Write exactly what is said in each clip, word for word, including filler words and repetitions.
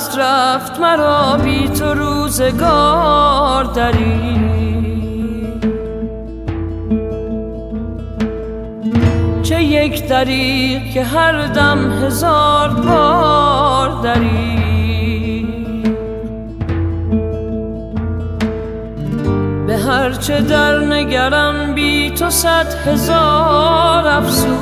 دست رفت مرا بی تو روزگار دری، چه یک دریغ که هر دم هزار بار دری. به هر چه در نگرم بی تو صد هزار افسوس،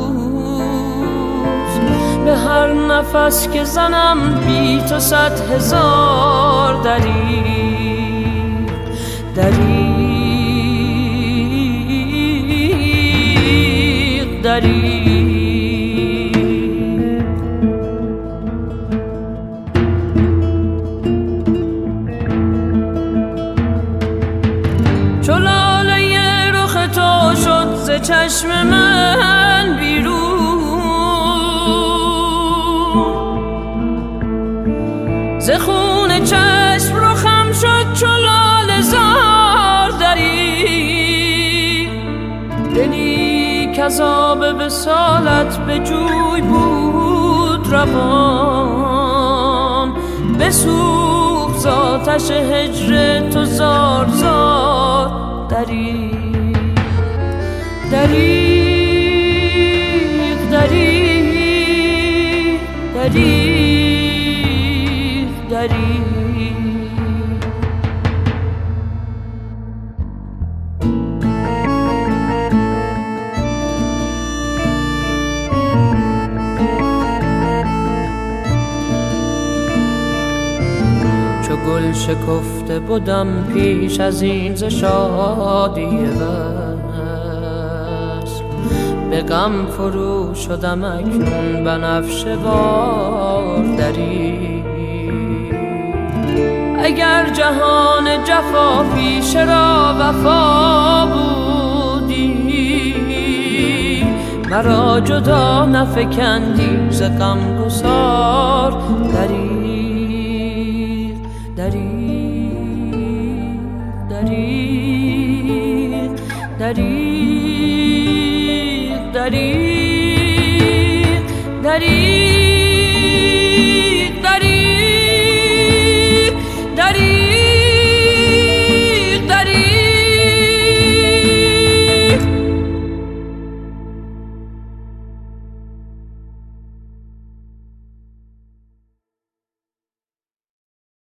به هر نفس که زنم بی تو صد هزار دری دریغ دریغ. چو لاله رخ تو شد ز چشم من بیرون، ز خون چشم رخم شد چو لاله زار دری. دلی کز آب وصالت به جوی بود روان، بسوخت ز آتش هجر تو زار زار دری دریغ دریغ دریغ دریغ. چو گل شکفته بودم پیش از این ز شادی وصل، به غم فرو شدم اکنون بنفشه وار دری. اگر جهان جفا پیش را وفا بودی، مرا جدا نفکندی ز غمگسار دری دریغ دریغ دریغ دریغ دریغ.